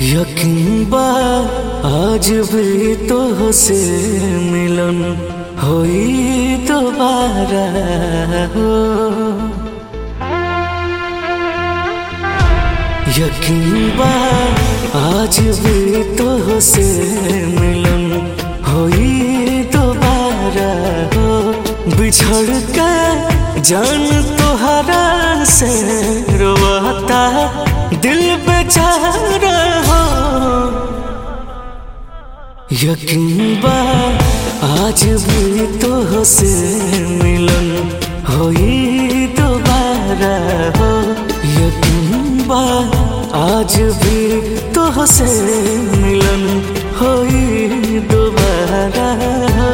यकीन बा आज भी तोहसे मिलन होई दोबारा हो। यकीन बा आज भी तोहसे मिलन होई दोबारा हो। बिछड़ के जान तोहरा से रोता दिल बेचारा हो। यकीन बा आज भी तोहसे मिलन होई दोबारा हो। यकीन बा आज भी तोहसे मिलन होई दोबारा हो।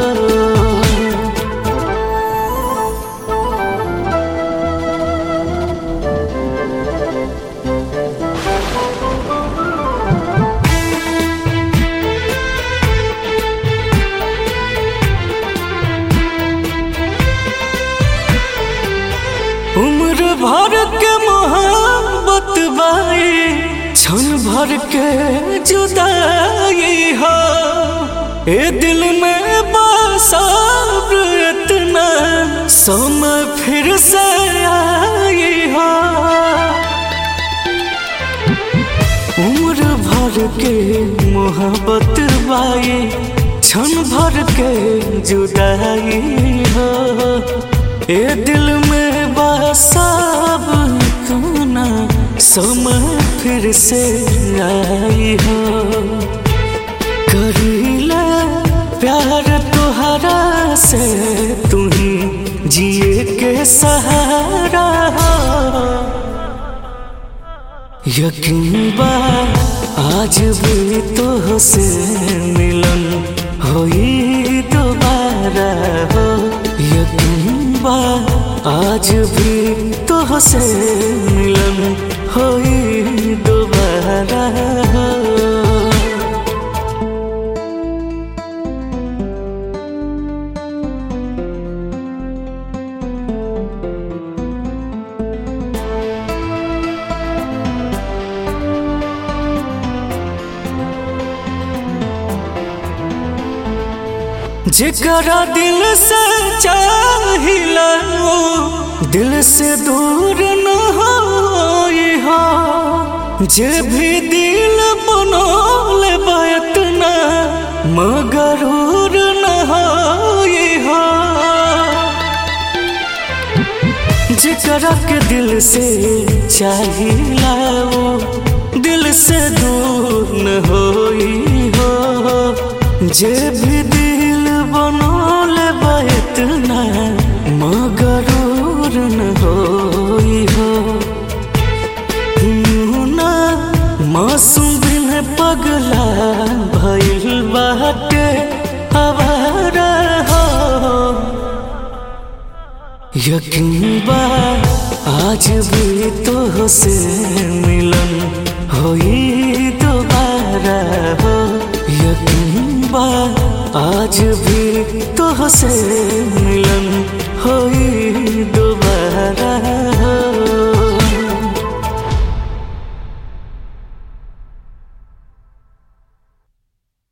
उम्र भर के मोहब्बत बाई क्षण भर के जुदाई हो। ए दिल में बसाब इतना समय फिर से आई हो। उम्र भर के मोहब्बत बाई क्षण भर के जुदाई हो। ए दिल में बसाब इतना समय फिर से आई हो। करीला प्यार तोहरा से तुम्ही जिए के सहारा हो। यकीन बा आज भी तोहसे मिलन होई दोबारा हो। यकीन बा आज भी तोहसे मिलन होई दोबारा हो। जेकरा दिल से चाहिला दिल से दूर न होई हो। जे भी दिल बनौले बतना मगरूर न होई हो। जेकरा के दिल से चाहिला दिल से दूर न होई हो। जे भी दिल बनौले बतना मगरूर न होई हो। ना मासूम बिन पगला भइल बाटे आवारा हो। यकीन बा आज भी तोहसे मिलन होई दोबारा हो। यकीन बा आज भी तोहसे मिलन होई